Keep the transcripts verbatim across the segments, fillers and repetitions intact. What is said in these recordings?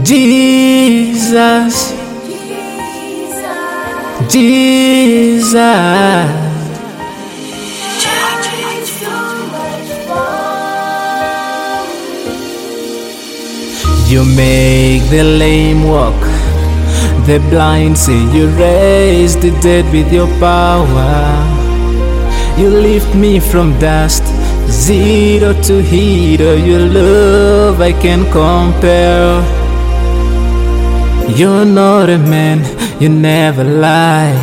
Jesus, Jesus, you make the lame walk, the blind see. You raise the dead with your power. You lift me from dust, zero to hero. Your love I can compare. You're not a man, you never lie.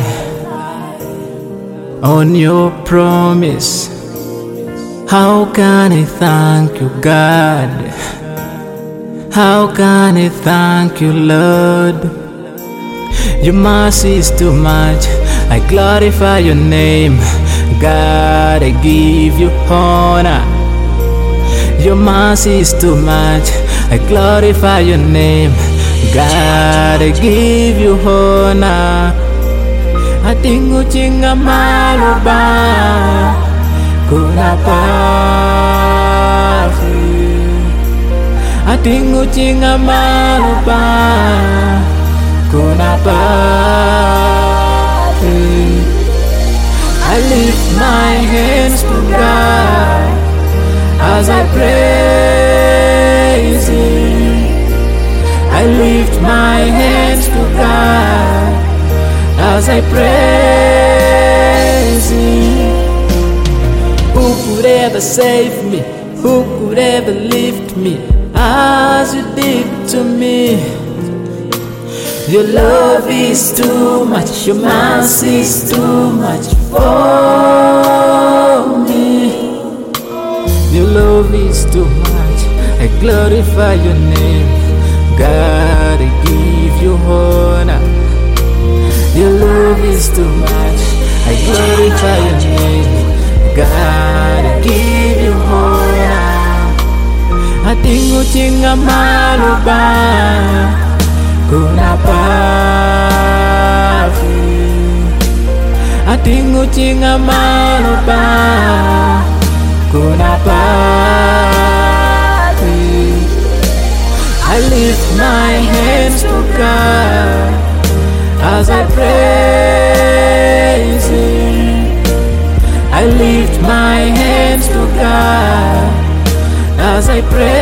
On your promise, how can I thank you, God? How can I thank you, Lord? Your mercy is too much, I glorify your name. God, I give you honor. Your mercy is too much, I glorify your name. God, I give you honor. Atingu chinga maluba kuna pafi. Atingu chinga maluba kuna pafi. I lift my hands to God as I praise Him. I lift my hands to God as I praise Him. Who could ever save me? Who could ever lift me as you did to me? Your love is too much, your mercy is too much for me. Your love is too much, I glorify your name. God, I give you honor. Your love is too much, I glorify your name. God, I give you honor. Atingu chinga maluba kuna pafi. Atingu chinga maluba kuna pafi. I lift my hands to God as I praise Him. I lift my hands to God as I praise